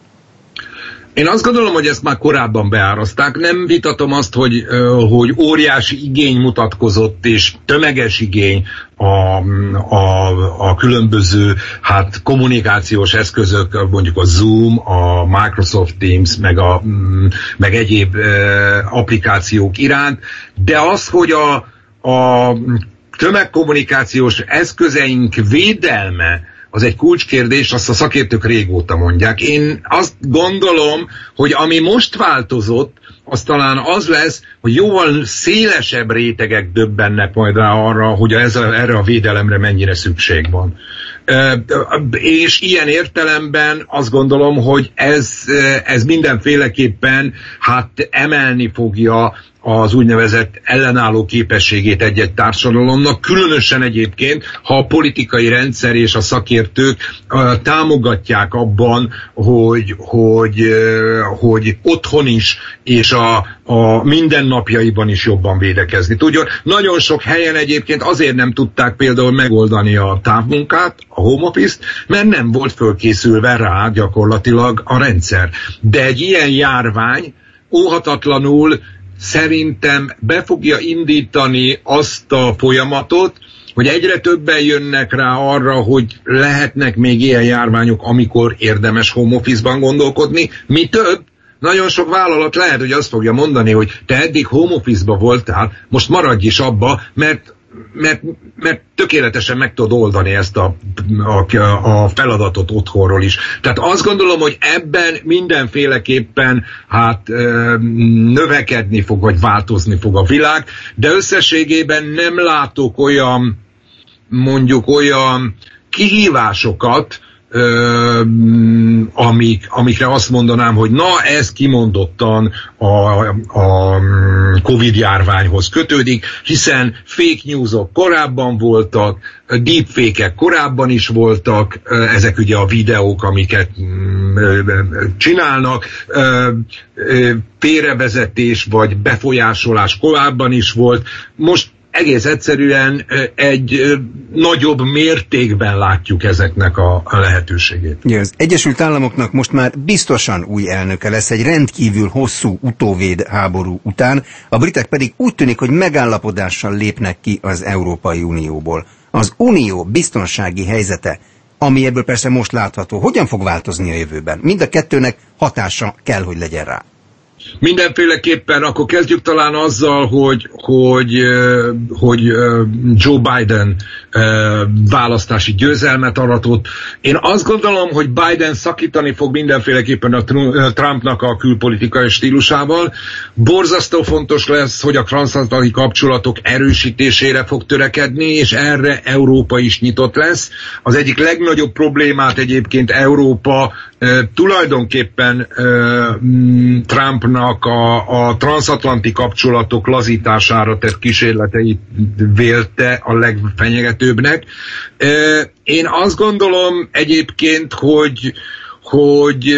Én azt gondolom, hogy ezt már korábban beárazták. Nem vitatom azt, hogy, hogy óriási igény mutatkozott, és tömeges igény a, a, a különböző hát, kommunikációs eszközök, mondjuk a Zoom, a Microsoft Teams, meg, a, meg egyéb applikációk iránt, de az, hogy a, a tömegkommunikációs eszközeink védelme az egy kulcskérdés, azt a szakértők régóta mondják. Én azt gondolom, hogy ami most változott, az talán az lesz, hogy jóval szélesebb rétegek döbbennek majd rá arra, hogy ez a, erre a védelemre mennyire szükség van. E, és ilyen értelemben azt gondolom, hogy ez, ez mindenféleképpen hát emelni fogja az úgynevezett ellenálló képességét egy-egy társadalomnak, különösen egyébként, ha a politikai rendszer és a szakértők uh, támogatják abban, hogy, hogy, uh, hogy otthon is és a, a mindennapjaiban is jobban védekezni tudjon. Nagyon sok helyen egyébként azért nem tudták például megoldani a távmunkát, a home office-t, mert nem volt fölkészülve rá gyakorlatilag a rendszer. De egy ilyen járvány óhatatlanul szerintem be fogja indítani azt a folyamatot, hogy egyre többen jönnek rá arra, hogy lehetnek még ilyen járványok, amikor érdemes home office-ban gondolkodni. Mi több, nagyon sok vállalat lehet, hogy azt fogja mondani, hogy te eddig home office-ba voltál, most maradj is abba, mert Mert, mert tökéletesen meg tudod oldani ezt a, a, a feladatot otthonról is. Tehát azt gondolom, hogy ebben mindenféleképpen hát növekedni fog, vagy változni fog a világ, de összességében nem látok olyan, mondjuk olyan kihívásokat, Ö, amik, amikre azt mondanám, hogy na, ez kimondottan a, a Covid-járványhoz kötődik, hiszen fake newsok korábban voltak, deepfake-ek korábban is voltak, ezek ugye a videók, amiket csinálnak, félrevezetés vagy befolyásolás korábban is volt, most egész egyszerűen egy nagyobb mértékben látjuk ezeknek a, a lehetőségét. Ja, az Egyesült Államoknak most már biztosan új elnöke lesz egy rendkívül hosszú utóvéd háború után, a britek pedig úgy tűnik, hogy megállapodással lépnek ki az Európai Unióból. Az unió biztonsági helyzete, ami ebből persze most látható, hogyan fog változni a jövőben? Mind a kettőnek hatása kell, hogy legyen rá. Mindenféleképpen akkor kezdjük talán azzal, hogy, hogy, hogy Joe Biden választási győzelmet aratott. Én azt gondolom, hogy Biden szakítani fog mindenféleképpen a Trumpnak a külpolitikai stílusával. Borzasztó fontos lesz, hogy a transatlanti kapcsolatok erősítésére fog törekedni, és erre Európa is nyitott lesz. Az egyik legnagyobb problémát egyébként Európa tulajdonképpen Trumpnak a, a transatlanti kapcsolatok lazítására tett kísérleteit vélte a legfenyegetőbbnek. Én azt gondolom egyébként, hogy hogy,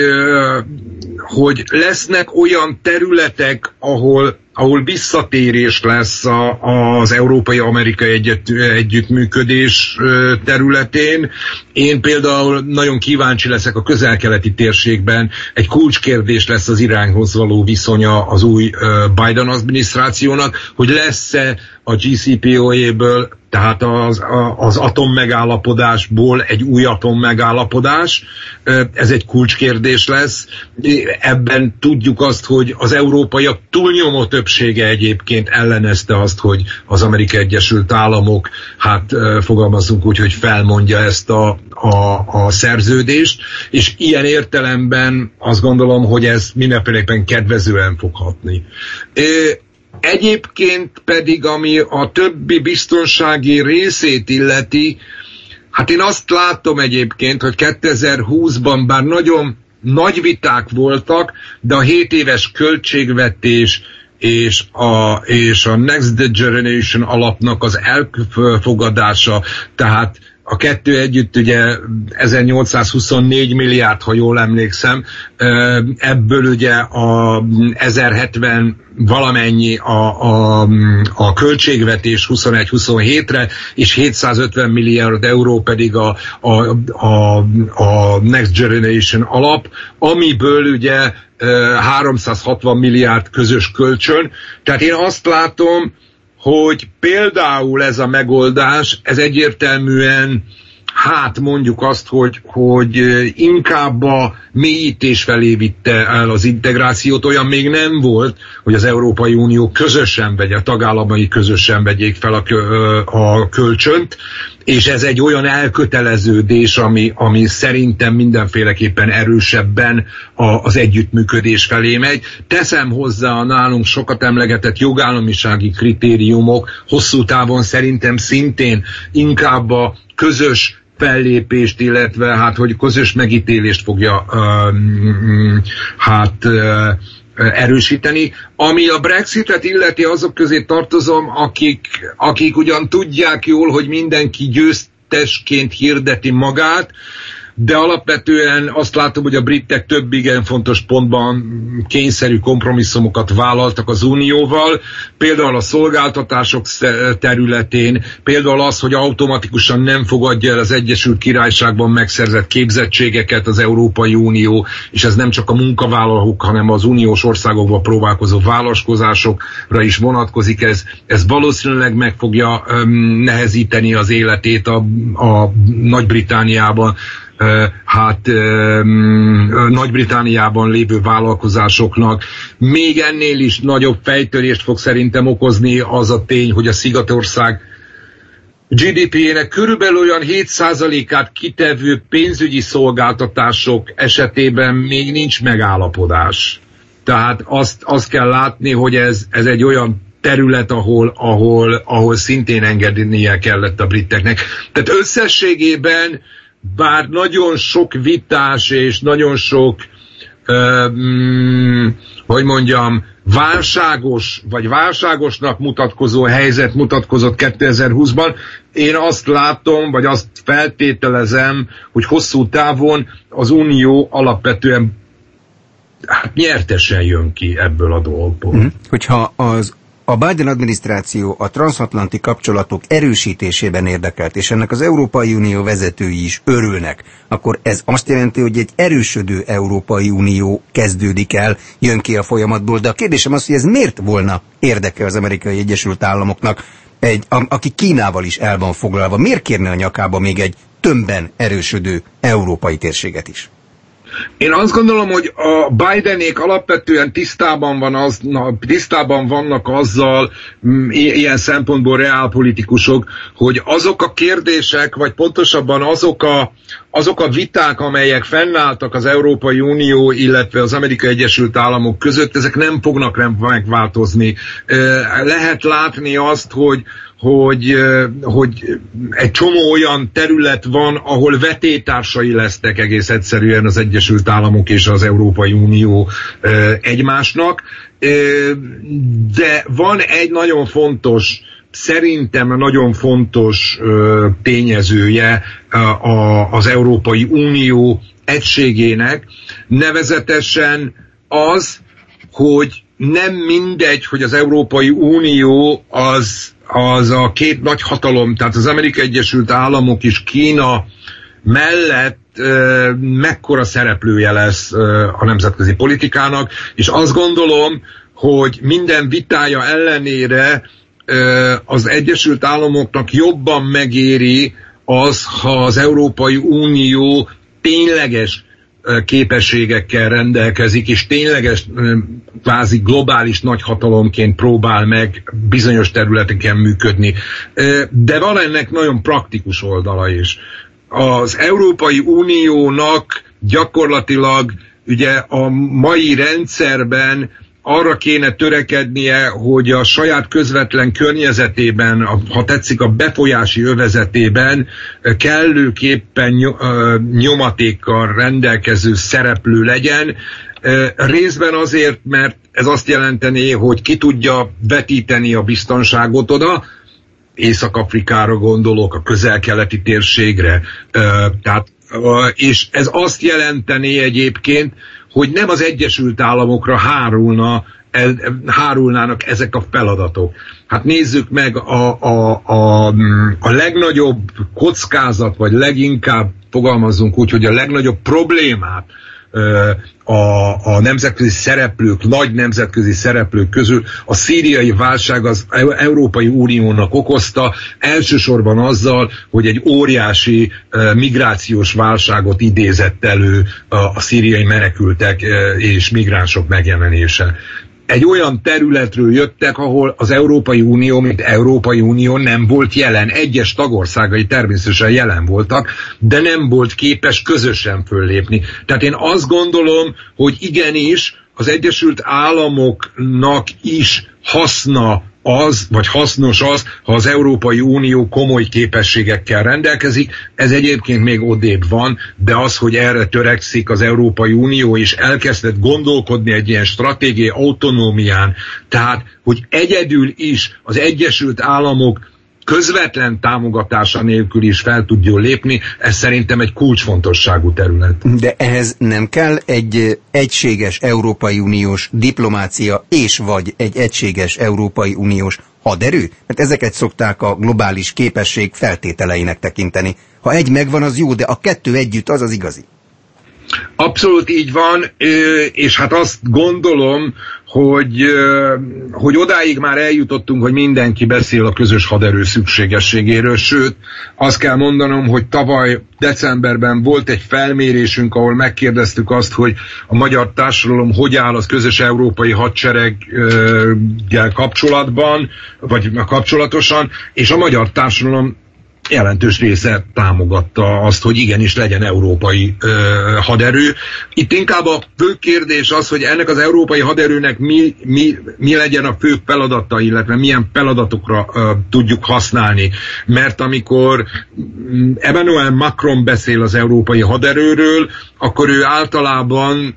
hogy lesznek olyan területek, ahol, ahol visszatérés lesz a, az európai-amerikai együtt, együttműködés területén. Én például nagyon kíváncsi leszek a közel-keleti térségben. Egy kulcskérdés lesz az Iránhoz való viszonya az új Biden adminisztrációnak, hogy lesz-e a J C P O A-ből, tehát az, az atommegállapodásból egy új atommegállapodás. Ez egy kulcskérdés lesz. Ebben tudjuk azt, hogy az európaiak túlnyomó többsége egyébként ellenezte azt, hogy az Amerikai Egyesült Államok, hát fogalmazzunk úgy, hogy felmondja ezt a, a, a szerződést, és ilyen értelemben azt gondolom, hogy ez mindenféleképpen kedvezően fog hatni. Egyébként pedig, ami a többi biztonsági részét illeti, hát én azt látom egyébként, hogy kétezer-húszban bár nagyon nagy viták voltak, de a hét éves költségvetés és a, és a Next Generation alapnak az elfogadása, tehát a kettő együtt ugye ezernyolcszázhuszonnégy milliárd, ha jól emlékszem, ebből ugye a ezerhetven valamennyi a, a, a költségvetés huszonegy-huszonhétre, és hétszázötven milliárd euró pedig a, a, a, a Next Generation alap, amiből ugye háromszázhatvan milliárd közös kölcsön. Tehát én azt látom, hogy például ez a megoldás, ez egyértelműen, hát mondjuk azt, hogy, hogy inkább a mélyítés felé vitte el az integrációt, olyan még nem volt, hogy az Európai Unió közösen vegye, a tagállamai közösen vegyék fel a, a kölcsönt, és ez egy olyan elköteleződés, ami, ami szerintem mindenféleképpen erősebben a, az együttműködés felé megy. Teszem hozzá a nálunk sokat emlegetett jogállamisági kritériumok, hosszú távon szerintem szintén inkább a közös fellépést, illetve hát, hogy közös megítélést fogja uh, hát uh, erősíteni. Ami a Brexitet illeti, azok közé tartozom, akik, akik ugyan tudják jól, hogy mindenki győztesként hirdeti magát, de alapvetően azt látom, hogy a britek több igen fontos pontban kényszerű kompromisszumokat vállaltak az Unióval, például a szolgáltatások területén, például az, hogy automatikusan nem fogadja el az Egyesült Királyságban megszerzett képzettségeket az Európai Unió, és ez nem csak a munkavállalók, hanem az uniós országokban próbálkozó vállalkozásokra is vonatkozik. Ez, ez valószínűleg meg fogja um, nehezíteni az életét a, a Nagy-Britanniában, hát Nagy-Britanniában lévő vállalkozásoknak. Még ennél is nagyobb fejtörést fog szerintem okozni az a tény, hogy a Szigetország G D P-jének körülbelül olyan hét százalékát kitevő pénzügyi szolgáltatások esetében még nincs megállapodás. Tehát azt, azt kell látni, hogy ez, ez egy olyan terület, ahol, ahol, ahol szintén engednie kellett a briteknek. Tehát összességében bár nagyon sok vitás és nagyon sok, uh, mm, hogy mondjam, válságos, vagy válságosnak mutatkozó helyzet mutatkozott kétezer-húszban, én azt látom, vagy azt feltételezem, hogy hosszú távon az Unió alapvetően hát nyertesen jön ki ebből a dolgból. Mm. Hogyha az a Biden adminisztráció a transatlanti kapcsolatok erősítésében érdekelt, és ennek az Európai Unió vezetői is örülnek, akkor ez azt jelenti, hogy egy erősödő Európai Unió kezdődik el, jön ki a folyamatból. De a kérdésem az, hogy ez miért volna érdeke az Amerikai Egyesült Államoknak, egy, a, aki Kínával is el van foglalva, miért kérne a nyakába még egy tömbben erősödő európai térséget is? Én azt gondolom, hogy a Bidenék alapvetően tisztában, van az, na, tisztában vannak azzal, m, ilyen szempontból reálpolitikusok, hogy azok a kérdések, vagy pontosabban azok a, azok a viták, amelyek fennálltak az Európai Unió, illetve az Amerikai Egyesült Államok között, ezek nem fognak megváltozni. Lehet látni azt, hogy Hogy, hogy egy csomó olyan terület van, ahol vetétársai lesznek egész egyszerűen az Egyesült Államok és az Európai Unió egymásnak, de van egy nagyon fontos, szerintem nagyon fontos tényezője az Európai Unió egységének, nevezetesen az, hogy nem mindegy, hogy az Európai Unió az az a két nagy hatalom, tehát az Amerikai Egyesült Államok és Kína mellett e, mekkora szereplője lesz e, a nemzetközi politikának, és azt gondolom, hogy minden vitája ellenére e, az Egyesült Államoknak jobban megéri az, ha az Európai Unió tényleges képességekkel rendelkezik, és tényleges kvázi globális nagyhatalomként próbál meg bizonyos területeken működni. De van ennek nagyon praktikus oldala is. Az Európai Uniónak gyakorlatilag ugye a mai rendszerben arra kéne törekednie, hogy a saját közvetlen környezetében, ha tetszik a befolyási övezetében kellőképpen nyomatékkal rendelkező szereplő legyen. Részben azért, mert ez azt jelenteni, hogy ki tudja vetíteni a biztonságot oda, Észak-Afrikára gondolok, a közel-keleti térségre. Tehát, és ez azt jelenteni egyébként, hogy nem az Egyesült Államokra hárulna, hárulnának ezek a feladatok. Hát nézzük meg a, a, a, a legnagyobb kockázat, vagy leginkább fogalmazzunk úgy, hogy a legnagyobb problémát a, a nemzetközi szereplők, nagy nemzetközi szereplők közül a szíriai válság az Európai Uniónak okozta, elsősorban azzal, hogy egy óriási migrációs válságot idézett elő a, a szíriai menekültek és migránsok megjelenése. Egy olyan területről jöttek, ahol az Európai Unió, mint Európai Unió nem volt jelen. Egyes tagországai természetesen jelen voltak, de nem volt képes közösen föllépni. Tehát én azt gondolom, hogy igenis az Egyesült Államoknak is haszna az, vagy hasznos az, ha az Európai Unió komoly képességekkel rendelkezik. Ez egyébként még odébb van, de az, hogy erre törekszik az Európai Unió, és elkezdett gondolkodni egy ilyen stratégiai autonómián, tehát, hogy egyedül is az Egyesült Államok közvetlen támogatása nélkül is fel tudjon lépni, ez szerintem egy kulcsfontosságú terület. De ehhez nem kell egy egységes Európai Uniós diplomácia és vagy egy egységes Európai Uniós haderő? Mert ezeket szokták a globális képesség feltételeinek tekinteni. Ha egy megvan, az jó, de a kettő együtt az az igazi. Abszolút így van, és hát azt gondolom, hogy, hogy odáig már eljutottunk, hogy mindenki beszél a közös haderő szükségességéről, sőt, azt kell mondanom, hogy tavaly decemberben volt egy felmérésünk, ahol megkérdeztük azt, hogy a magyar társadalom hogy áll az közös európai hadsereggel kapcsolatban, vagy kapcsolatosan, és a magyar társadalom jelentős része támogatta azt, hogy igenis legyen európai ö, haderő. Itt inkább a fő kérdés az, hogy ennek az európai haderőnek mi, mi, mi legyen a fő feladata, illetve milyen feladatokra ö, tudjuk használni. Mert amikor Emmanuel Macron beszél az európai haderőről, akkor ő általában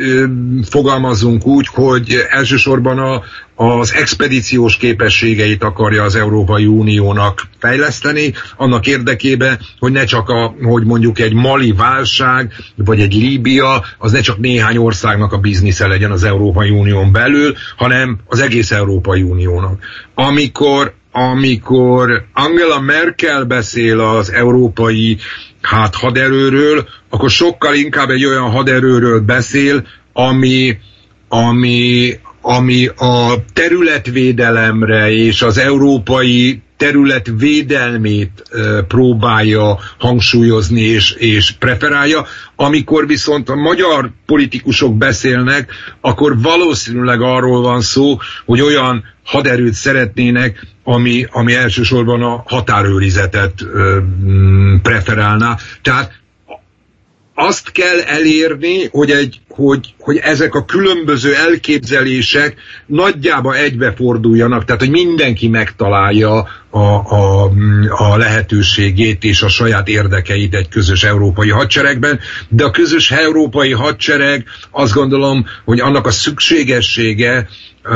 fogalmazunk úgy, hogy elsősorban a, az expedíciós képességeit akarja az Európai Uniónak fejleszteni, annak érdekében, hogy ne csak a, hogy mondjuk egy Mali válság, vagy egy Líbia, az ne csak néhány országnak a biznisze legyen az Európai Unión belül, hanem az egész Európai Uniónak. Amikor, amikor Angela Merkel beszél az európai hát haderőről, akkor sokkal inkább egy olyan haderőről beszél, ami, ami, ami a területvédelemre és az európai terület védelmét e, próbálja hangsúlyozni és, és preferálja. Amikor viszont a magyar politikusok beszélnek, akkor valószínűleg arról van szó, hogy olyan haderőt szeretnének, ami, ami elsősorban a határőrizetet e, preferálná. Tehát azt kell elérni, hogy, egy, hogy, hogy ezek a különböző elképzelések nagyjából egybeforduljanak, tehát hogy mindenki megtalálja a, a, a lehetőségét és a saját érdekeit egy közös európai hadseregben, de a közös európai hadsereg, azt gondolom, hogy annak a szükségessége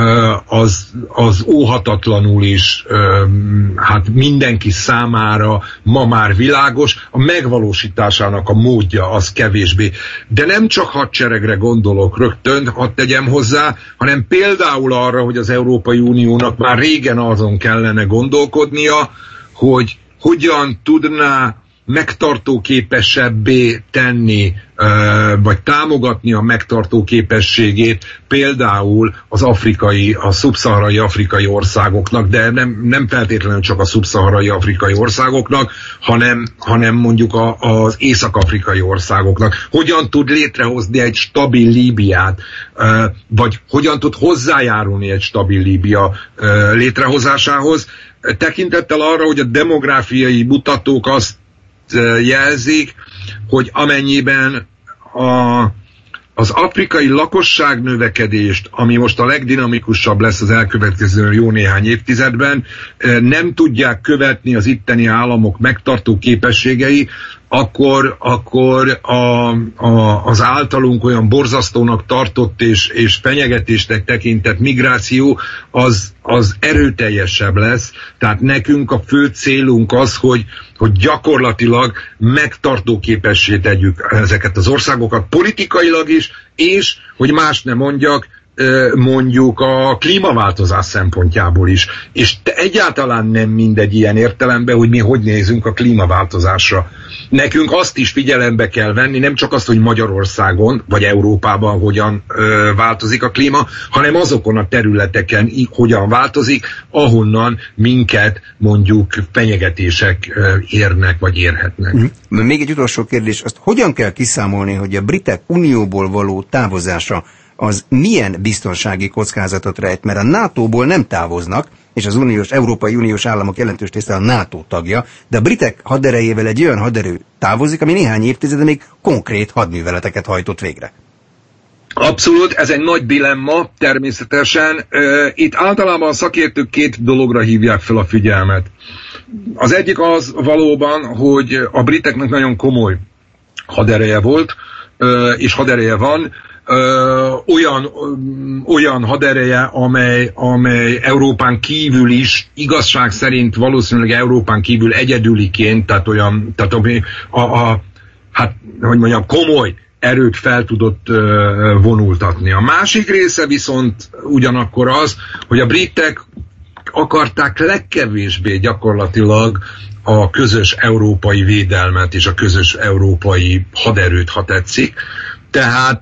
az, az óhatatlanul is hát mindenki számára ma már világos, a megvalósításának a módja az kevésbé. De nem csak hadseregre gondolok rögtön, hadd tegyem hozzá, hanem például arra, hogy az Európai Uniónak már régen azon kellene gondolkodnia, hogy hogyan tudná megtartóképesebbé tenni, vagy támogatni a megtartó képességét például az afrikai, a szubszaharai afrikai országoknak, de nem, nem feltétlenül csak a szubszaharai afrikai országoknak, hanem, hanem mondjuk a, az észak-afrikai országoknak. Hogyan tud létrehozni egy stabil Líbiát, vagy hogyan tud hozzájárulni egy stabil Líbia létrehozásához, tekintettel arra, hogy a demográfiai mutatók azt jelzik, hogy amennyiben a, az afrikai lakosság növekedést, ami most a legdinamikusabb lesz az elkövetkező jó néhány évtizedben, nem tudják követni az itteni államok megtartó képességei, akkor, akkor a, a, az általunk olyan borzasztónak tartott és, és fenyegetésnek tekintett migráció az, az erőteljesebb lesz. Tehát nekünk a fő célunk az, hogy, hogy gyakorlatilag megtartó képessé tegyük ezeket az országokat politikailag is, és, hogy más ne mondjak, mondjuk a klímaváltozás szempontjából is. És egyáltalán nem mindegy ilyen értelemben, hogy mi hogy nézünk a klímaváltozásra. Nekünk azt is figyelembe kell venni, nem csak azt, hogy Magyarországon vagy Európában hogyan ö, változik a klíma, hanem azokon a területeken hogyan változik, ahonnan minket mondjuk fenyegetések ö, érnek vagy érhetnek. Mm. Még egy utolsó kérdés, azt hogyan kell kiszámolni, hogy a britek unióból való távozása az milyen biztonsági kockázatot rejt, mert a nátóból nem távoznak, és az uniós, Európai Uniós államok jelentős része a NATO tagja, de a britek haderejével egy olyan haderő távozik, ami néhány évtizede még konkrét hadműveleteket hajtott végre. Abszolút, ez egy nagy dilemma, természetesen. Itt általában a szakértők két dologra hívják fel a figyelmet. Az egyik az valóban, hogy a briteknek nagyon komoly hadereje volt, és hadereje van, Ö, olyan, ö, olyan hadereje, amely, amely Európán kívül is, igazság szerint valószínűleg Európán kívül egyedüliként, tehát olyan, tehát ami a, a, hát, hogy mondjam, komoly erőt fel tudott ö, vonultatni. A másik része viszont ugyanakkor az, hogy a britek akarták legkevésbé gyakorlatilag a közös európai védelmet és a közös európai haderőt, ha tetszik. Tehát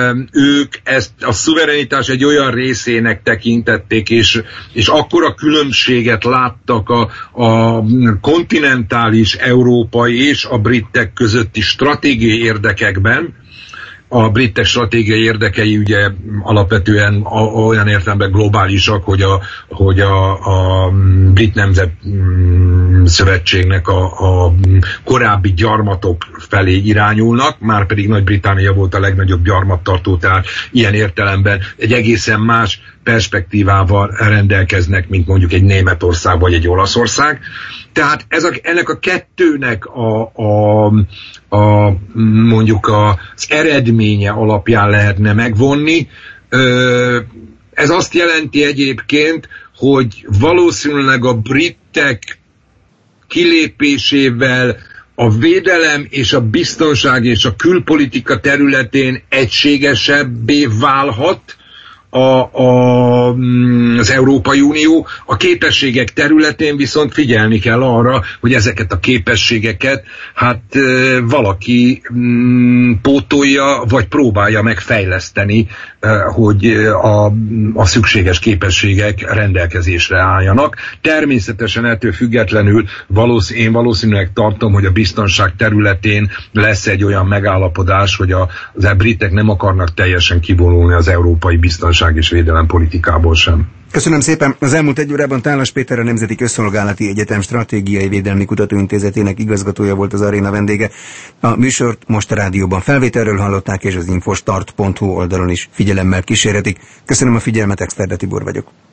ők ezt a szuverenitás egy olyan részének tekintették, és, és akkora különbséget láttak a, a kontinentális európai és a britek közötti stratégiai érdekekben. A britek stratégiai érdekei ugye alapvetően olyan értelemben globálisak, hogy a, hogy a, a brit nemzet szövetségnek a, a korábbi gyarmatok felé irányulnak, már pedig Nagy-Britannia volt a legnagyobb gyarmattartó, tehát ilyen értelemben egy egészen más perspektívával rendelkeznek, mint mondjuk egy Németország vagy egy Olaszország. Tehát ez a, ennek a kettőnek a, a, a mondjuk az eredménye alapján lehetne megvonni. Ez azt jelenti egyébként, hogy valószínűleg a britek kilépésével a védelem és a biztonság és a külpolitika területén egységesebbé válhat A, a, az Európai Unió, a képességek területén viszont figyelni kell arra, hogy ezeket a képességeket hát valaki pótolja, vagy próbálja megfejleszteni, hogy a, a szükséges képességek rendelkezésre álljanak. Természetesen ettől függetlenül valósz, én valószínűleg tartom, hogy a biztonság területén lesz egy olyan megállapodás, hogy a, az a britek nem akarnak teljesen kivonulni az európai biztonság és védelem politikából sem. Köszönöm szépen. Az elmúlt egy órában Tálas Péter, a Nemzeti Közszolgálati Egyetem Stratégiai Védelmi Kutatóintézetének igazgatója volt az aréna vendége. A műsort most a rádióban felvételről hallották, és az infostart pont hu oldalon is figyelemmel kísérhetik. Köszönöm a figyelmet, Exterde Tibor vagyok.